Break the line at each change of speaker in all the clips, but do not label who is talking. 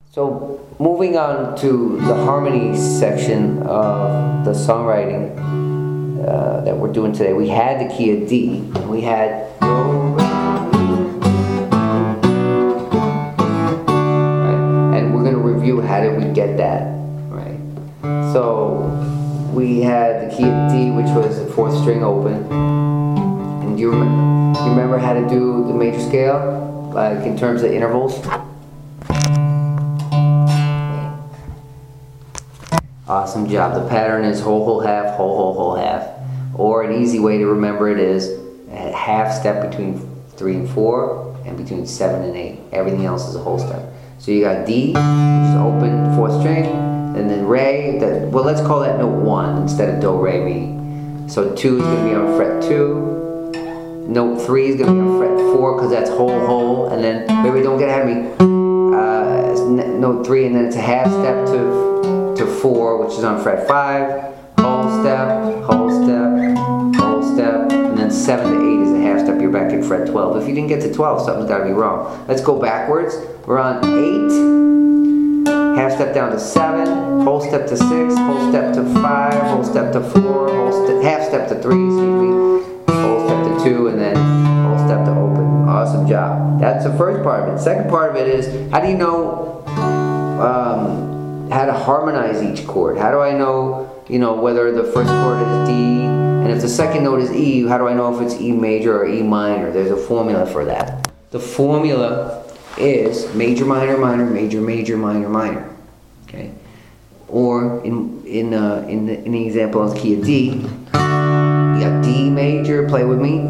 So moving on to the harmony section of the songwriting that we're doing today, we had the key of D, and we had do, right? And we're going to review how did we get that, right? So we had the key of D, which was the 4th string open, and do you remember how to do the major scale, like in terms of intervals? Awesome job. The pattern is whole, whole, half, whole, whole, whole, half. Or an easy way to remember it is a half step between 3 and 4 and between 7 and 8. Everything else is a whole step. So you got D, which is open 4th string, and then Re, well, let's call that note 1 instead of Do, Re, Mi. So 2 is going to be on fret 2. Note 3 is going to be on fret 4 because that's whole, whole. And then, wait, don't get ahead of me. Note 3, and then it's a half step to 4, which is on fret 5, whole step, whole step, whole step, and then 7 to 8 is a half step. You're back at fret 12. If you didn't get to 12, something's got to be wrong. Let's go backwards. We're on 8, half step down to 7, whole step to 6, whole step to 5, whole step to 4, half step to 3, excuse me, whole step to 2, and then whole step to open. Awesome job. That's the first part of it. The second part of it is, how do you know how to harmonize each chord? How do I know, whether the first chord is D, and if the second note is E, how do I know if it's E major or E minor? There's a formula for that. The formula is major, minor, minor, major, major, minor, minor. Okay? Or in the example of the key of D, you got D major, play with me.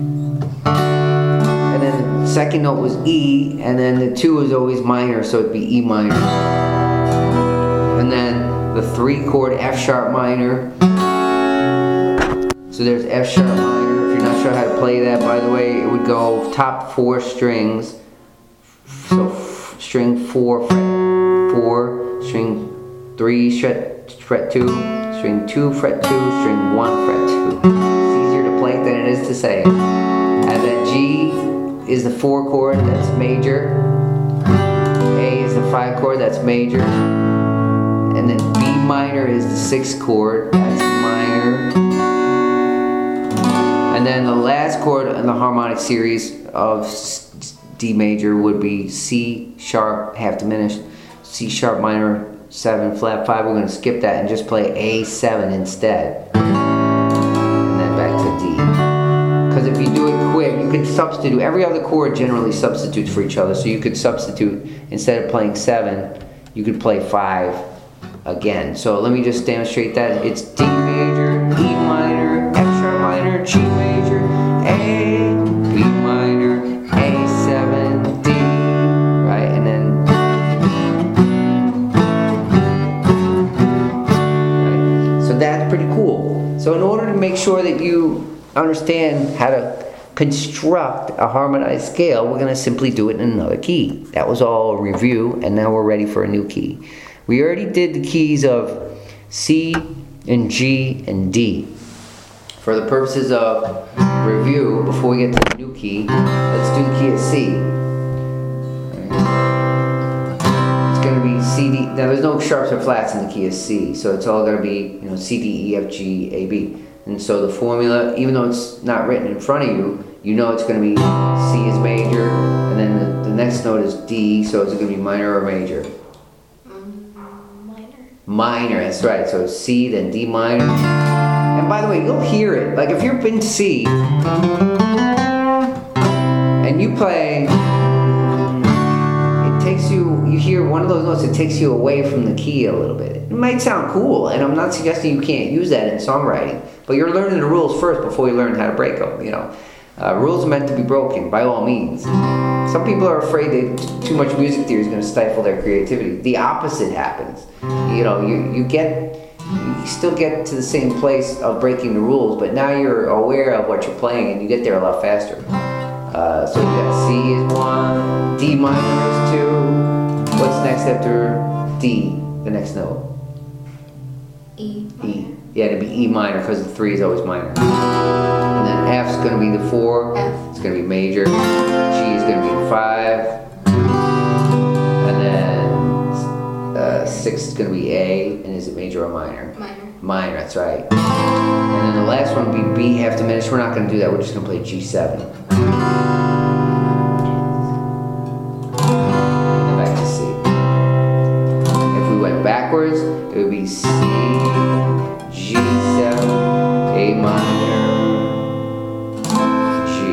And then the second note was E, and then the 2 is always minor, so it'd be E minor. And then the 3 chord F sharp minor. So there's F sharp minor. If you're not sure how to play that, by the way, it would go top 4 strings. So string 4, fret 4, string 3, fret 2, string 2, fret 2, string 1, fret 2. It's easier to play than it is to say. And then G is the 4 chord, that's major. A is the 5 chord, that's major. And then B minor is the 6th chord, that's minor. And then the last chord in the harmonic series of D major would be C sharp, half diminished, C sharp minor, 7, flat 5. We're going to skip that and just play A7 instead. And then back to D. Because if you do it quick, you can substitute. Every other chord generally substitutes for each other. So you could substitute, instead of playing 7, you could play 5 again. So let me just demonstrate that. It's D major, E minor, F sharp minor, G major, A, B minor, A7, D, right? And then, right? So that's pretty cool. So in order to make sure that you understand how to construct a harmonized scale, we're going to simply do it in another key. That was all a review, and now we're ready for a new key. We already did the keys of C and G and D. For the purposes of review, before we get to the new key, let's do the key of C. It's going to be C, D. Now there's no sharps or flats in the key of C, so it's all going to be, C, D, E, F, G, A, B. And so the formula, even though it's not written in front of you, you know it's going to be C is major, and then the next note is D, so it's going to be minor or major? Minor, that's right. So C, then D minor. And by the way, you'll hear it. Like if you're in C and you play, it takes you hear one of those notes, it takes you away from the key a little bit. It might sound cool, and I'm not suggesting you can't use that in songwriting, but you're learning the rules first before you learn how to break them, Rules are meant to be broken, by all means. Some people are afraid that too much music theory is going to stifle their creativity. The opposite happens. You still get to the same place of breaking the rules, but now you're aware of what you're playing and you get there a lot faster. So you got C is 1, D minor is 2. What's next after D, the next note?
E.
E. Yeah, it'd be E minor because the 3 is always minor. And then F's going to be the 4.
F.
It's going to be major. G is going to be 5. And then sixth is going to be A, and is it major or minor?
Minor.
Minor, that's right. And then the last one would be B, half diminished. We're not going to do that, we're just going to play G7. And back to C. If we went backwards, it would be C, G7, A minor, G,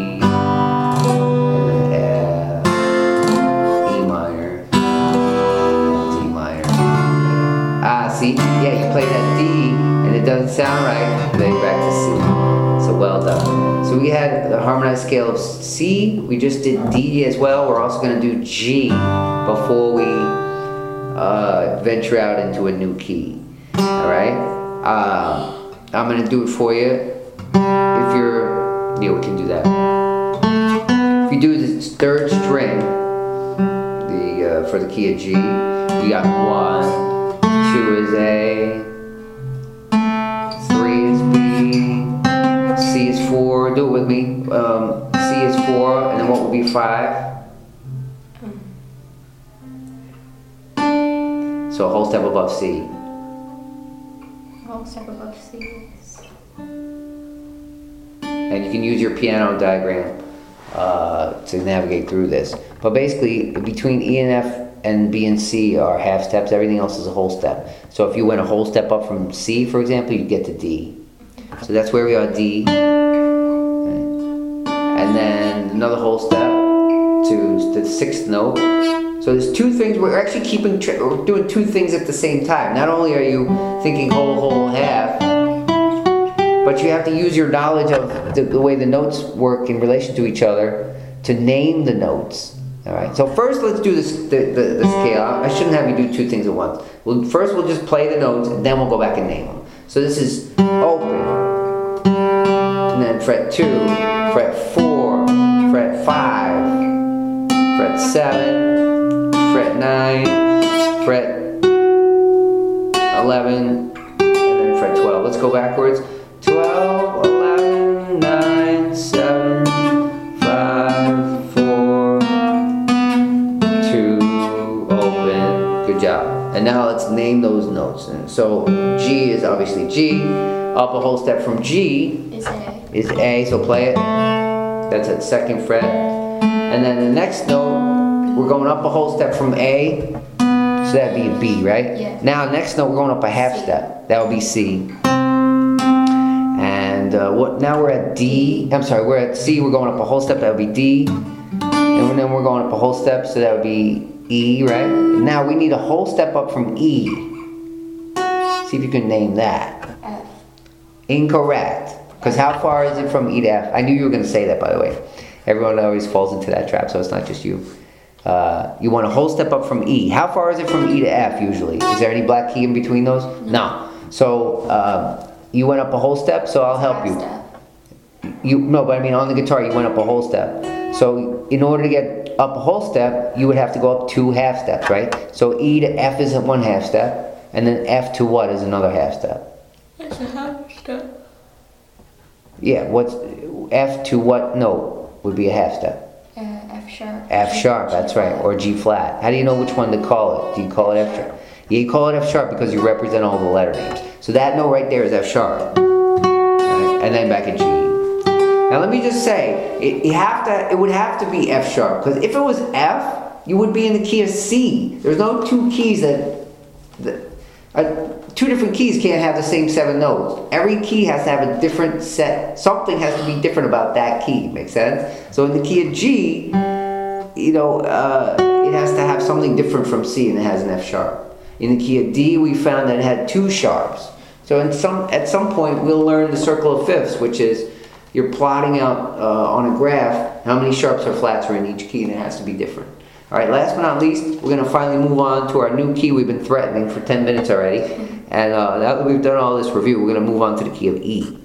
and then F, E minor, D minor. Ah, see? Yeah, you play that D, and it doesn't sound right, and then back to C. So well done. So we had the harmonized scale of C, we just did D as well. We're also going to do G before we venture out into a new key. Alright? I'm going to do it for you. If you're... Yeah, we can do that. If you do the third string, for the key of G, you got 1, 2 is A, 3 is B, C is 4, do it with me. C is 4, and then what would be 5? So a whole step above C.
Whole step above C.
And you can use your piano diagram to navigate through this. But basically, between E and F and B and C are half steps. Everything else is a whole step. So if you went a whole step up from C, for example, you'd get to D. So that's where we are, D. And then another whole step to the sixth note. So there's two things, we're actually we're doing two things at the same time. Not only are you thinking whole, whole, half, but you have to use your knowledge of the way the notes work in relation to each other to name the notes. All right. So first, let's do the scale. I shouldn't have you do two things at once. First, we'll just play the notes, and then we'll go back and name them. So this is open, and then fret 2, fret 4, fret 5, fret 7, fret 9, fret 11, and then fret 12. Let's go backwards. 12, 11, 9, 7, 5, 4, 2, open. Good job. And now let's name those notes. And so G is obviously G. Up a whole step from G is A. So play it. That's at second fret. And then the next note, we're going up a whole step from A. So that'd be a B, right?
Yeah.
Now next note, we're going up a half step. That would be C. And now we're at D. I'm sorry, we're at C. We're going up a whole step. That would be D. And then we're going up a whole step. So that would be E, right? Now we need a whole step up from E. See if you can name that.
F.
Incorrect. Because how far is it from E to F? I knew you were going to say that, by the way. Everyone always falls into that trap, so it's not just you. You want a whole step up from E. How far is it from E to F usually? Is there any black key in between those? No. So you went up a whole step, so I'll help you. No, but I mean on the guitar you went up a whole step. So in order to get up a whole step, you would have to go up 2 half steps, right? So E to F is 1 half step, and then F to what is another half step?
It's a half step.
Yeah, what's F to what note would be a half step?
F sharp.
F sharp, that's right, or G flat. How do you know which one to call it? Do you call it F sharp? Yeah, you call it F sharp because you represent all the letter names. So that note right there is F sharp. Right? And then back at G. Now let me just say, it would have to be F sharp, because if it was F, you would be in the key of C. There's no two keys two different keys can't have the same 7 notes. Every key has to have a different set. Something has to be different about that key. Make sense? So in the key of G, it has to have something different from C, and it has an F sharp. In the key of D, we found that it had 2 sharps. So at some point, we'll learn the circle of fifths, which is you're plotting out on a graph how many sharps or flats are in each key, and it has to be different. All right, last but not least, we're going to finally move on to our new key we've been threatening for 10 minutes already. And now that we've done all this review, we're going to move on to the key of E.